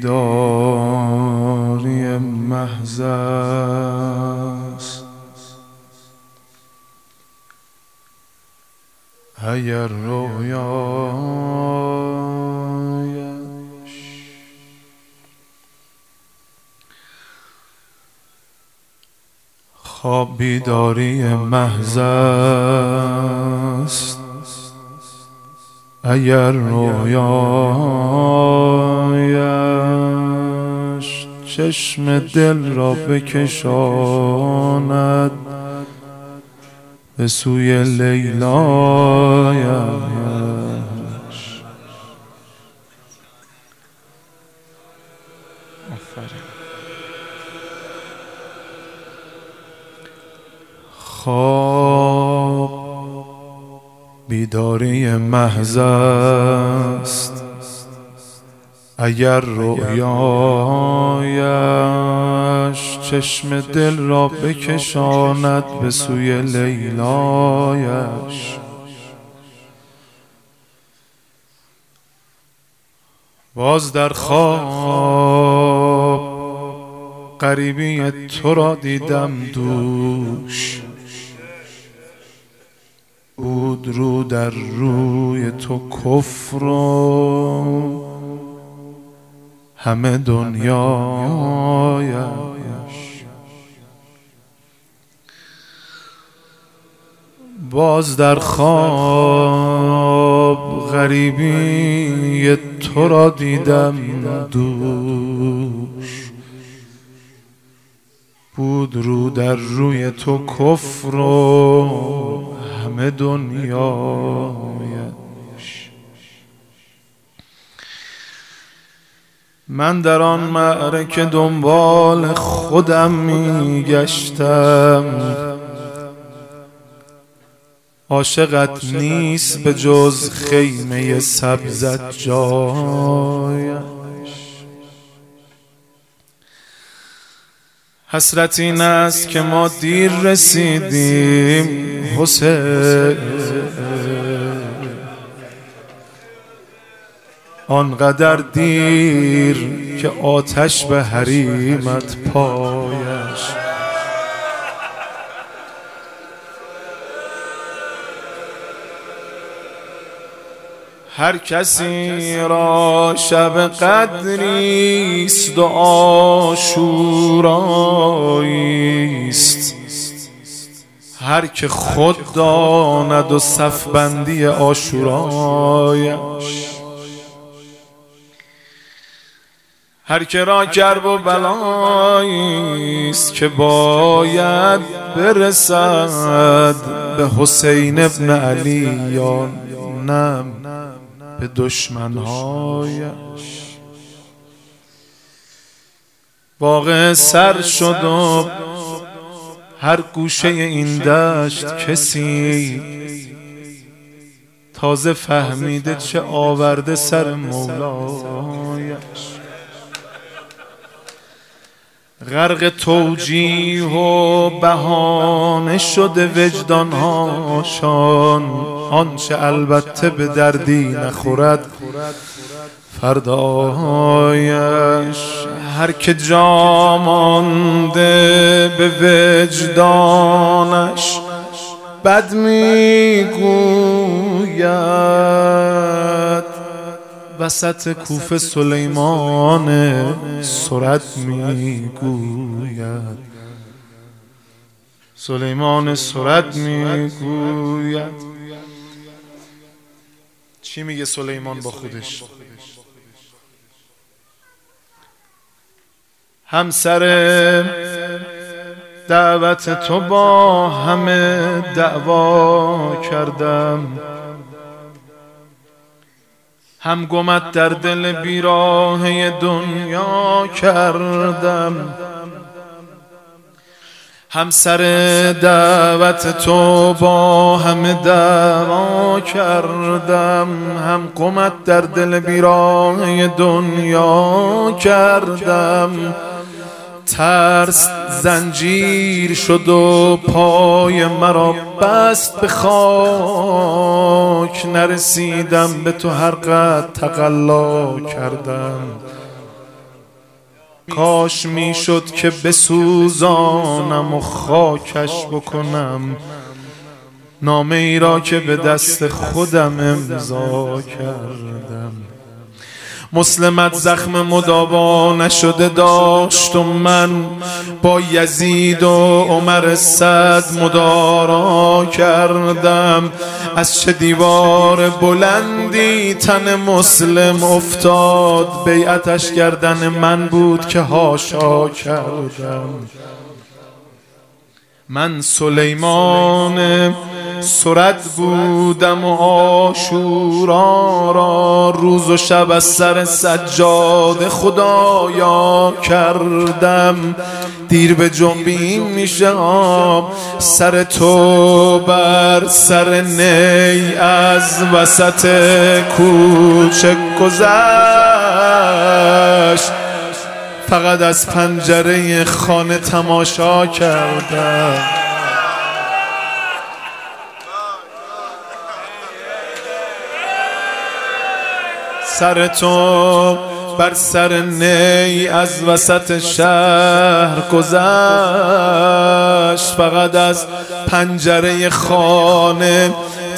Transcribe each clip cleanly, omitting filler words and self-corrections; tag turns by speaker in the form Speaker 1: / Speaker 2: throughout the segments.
Speaker 1: بیداری محض است. اگر رویایش خواب بیداری محض است. اگر رویایش چشم دل را بکشاند به سوی لیلایش. خواب بیداری محض است. اگر رویایش چشم دل را بکشاند به سوی لیلایش. باز در خواب غریبی تو را دیدم دوش، بود رو در روی تو کفر و همه دنیایش. باز در خواب غریبی تو را دیدم دوش، بود رو در روی تو کفر و همه دنیایش. من در آن معرکه دنبال خودم می گشتم، عاشقت نیست به جز خیمه سبزت جایش. حسرت این است که ما دیر رسیدیم حسین، آنقدر دیر که آتش به حریمت پایش. هر کسی را شب قدریست و عاشوراییست، هر که خود داند و صف بندی عاشورایش. هر که را کرب و بلاییست که باید برسد به حسین ابن علی یا نم به دشمنهایش. واقع سر شد و هر گوشه این دشت کسی تازه فهمیده چه آورده سر مولایش. غرق توجیه و بهانه شده وجدانهاشان، آنچه البته به دردی نخورد فردایش. هر که جا مانده به وجدانش بد میگوید، وسط کوفه سلیمان سرد میگوید. سلیمان سرد میگوید. چی میگه سلیمان با خودش؟ همسر دعوت تو با همه دعوا کردم، هم گمت در دل بیراهه دنیا کردم. همسر دعوت تو با همه دعوا کردم، هم گمت در دل بیراهه دنیا کردم. ترس زنجیر شد و پای مرا بست به خاک، نرسیدم به تو هر قدر تقلا کردم. کاش میشد که بسوزانم و خاکش بکنم نامه ای را که به دست خودم امضا کردم. مسلمت زخم مداوا نشده داشت و من با یزید و عمر صد مدارا کردم. از چه دیوار بلندی تن مسلم افتاد، بیعتش گردن من بود که حاشا کردم. من سلیمان سرد بودم و عاشورا را روز و شب از سر سجاده خدایا کردم. دیر به جنبیم میشه سر تو بر سر نی از وسط کوچه گذشت، فقط از پنجره خانه تماشا کردم. سر تو بر سر نی از وسط شهر گذشت، فقط از پنجره خانه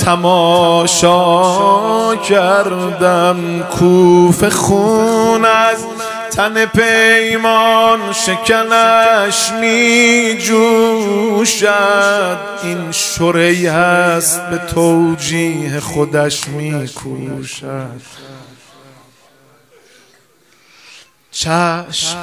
Speaker 1: تماشا کردم. کوفه خون از تن پیمان شکنش می جوشد، این شرعی هست به توجیه خودش می کوشد. چشم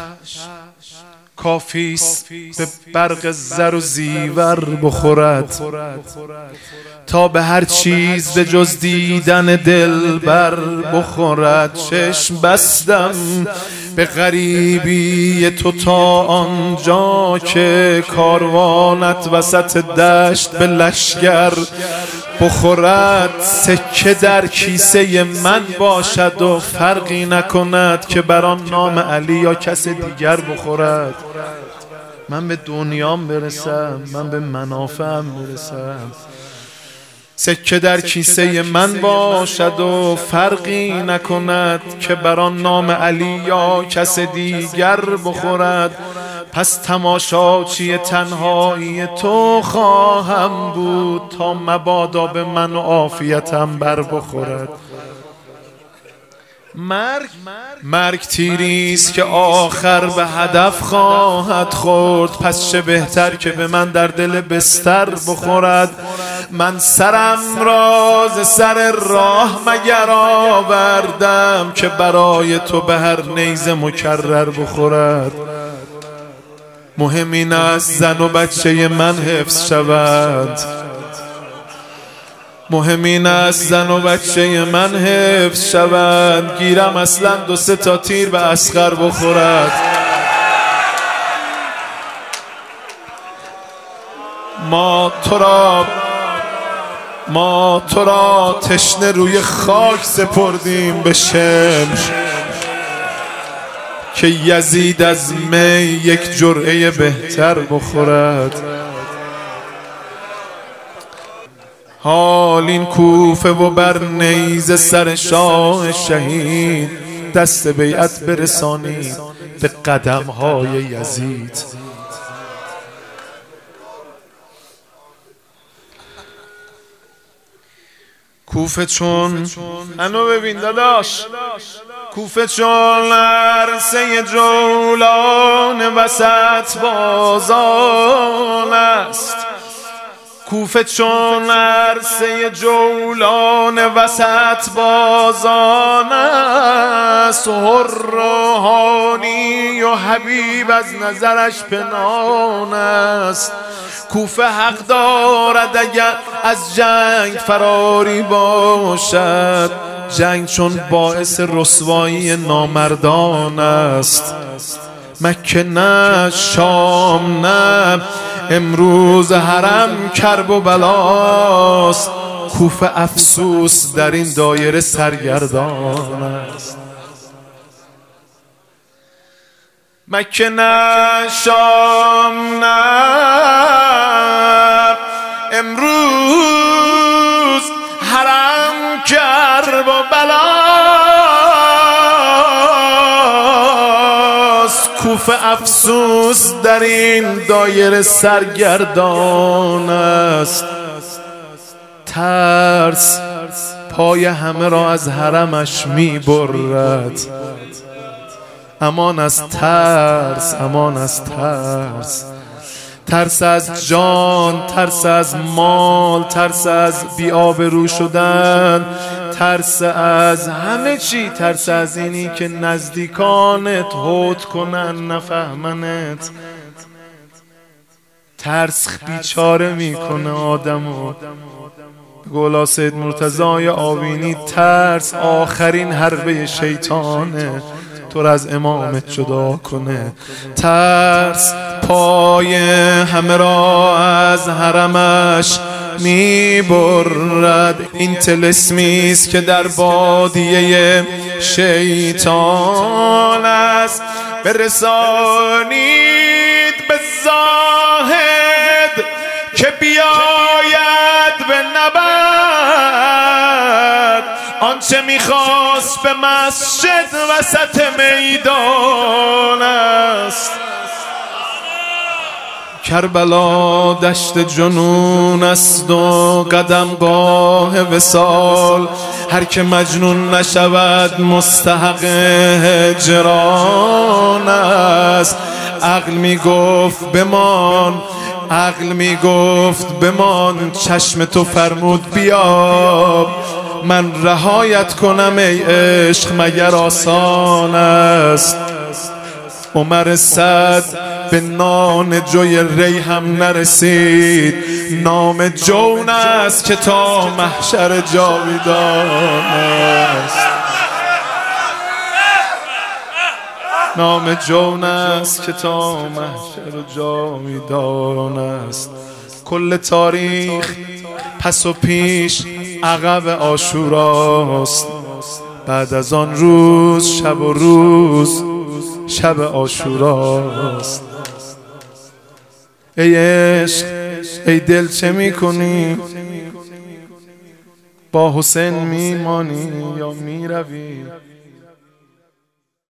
Speaker 1: کافیست به برق زر و زیور بخورد تا به هر چیز به جز دیدن دلبر بخورد. چشم بستم به غریبی تو تا آنجا که کاروانت وسط دشت به لشگر بخورد. سکه در کیسه من باشد و فرقی نکند که بر آن نام علی یا کس دیگر بخورد. من به دنیام برسم، من به منافعم برسم. سکه در کیسه من باشد و فرقی نکند که بر آن نام علی یا کس دیگر بخورد. پس تماشاچی تنهایی تو خواهم بود تا مبادا به من و عافیتم بر بخورد. مرگ تیریست که آخر به هدف خواهد خورد، پس چه بهتر که به من در دل بستر بخورد. من سرم را ز سر راه مگر آوردم که برای تو به هر نیزه مکرر بخورد. مهم این است زن و بچه من حفظ شود، مهم این است زن و بچه من حفظ شود. گیرم اصلا 2-3 تا تیر به اصغر بخورد. ما تو را تشنه روی خاک سپردیم به شمش که یزید از می یک جرعه بهتر بخورد. حال این کوفه و بر نیزه سر شاه شهید دست بیعت برسانید به قدم‌های یزید. کوفه چون انو ببین داداش، کوفه چون عرصه جولان وسط بازان است. کوفه چون عرصه جولان وسط بازان است. روحانی و حبیب از نظرش پنهان است. کوفه حق دارد اگر از جنگ فراری باشد، جنگ چون باعث رسوایی نامردان است. مکه نه، شام نه، امروز حرم کرب و بلاست. کوفه افسوس در این دایره سرگردان است. مکه نه، شام نه، امروز حرم کرب و بلاست. صوف افسوس در این دایره سرگردان است. ترس پای همه را از حرمش می برد. امان از ترس، امان از ترس. ترس از جان، ترس از مال، ترس از بی‌آبرو شدن، ترس از همه چی، ترس از اینی که نزدیکانت هوت کنن نفهمنت. ترس بیچاره میکنه آدمو. گولا سید مرتضی آوینی ترس آخرین حربه شیطانه، تو را از امامت جدا کنه. ترس پای همه را از حرمش میبرد. این طلسمی است که در بادیه شیطان است. برسانید به زاهد که بیاید به نبرد، آنچه میخواست به مسجد وسط میدان است. کربلا دشت جنون است و قدمگاه وصال. هر که مجنون نشود مستحق هجران است. عقل میگفت بمان، عقل میگفت بمان، چشم تو فرمود بیا من رهایت کنم ای عشق، مگر آسان است. عمر صد به نان جوی ری هم نرسید. نام جون است که تا محشر جاویدان است. نام جون است که تا محشر جاویدان است. کل تاریخ پس و پیش عقب عاشوراست. بعد از آن روز شب و روز شب عاشوراست. ای عشق ای دل چه میکنی؟ با حسین میمانی یا میروی؟